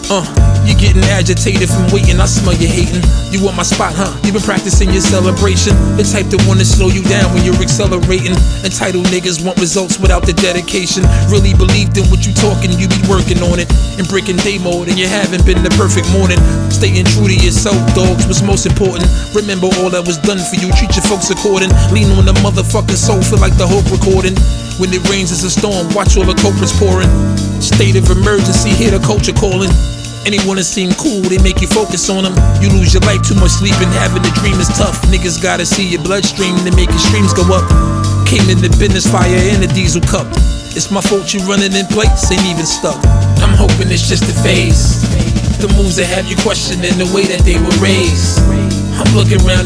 You getting agitated from waiting, I smell you hating. You want my spot, huh? You been practicing your celebration. The type that wanna slow you down when you're accelerating. Entitled niggas want results without the dedication. Really believed in what you talking, you be working on it. And breaking day mode, and you haven't been the perfect morning. Staying true to yourself, dogs, what's most important. Remember all that was done for you, treat your folks according. Lean on the motherfucking soul, feel like the hope recording. When it rains, it's a storm, watch all the culprits pouring. State of emergency, hear the culture calling. Anyone that seem cool, they make you focus on them. You lose your life, too much sleeping, having a dream is tough. Niggas gotta see your bloodstream to make your streams go up. Came in the business, fire in a diesel cup. It's my fault you running in place, ain't even stuck. I'm hoping it's just a phase. The moves that have you questioning the way that they were raised. I'm looking around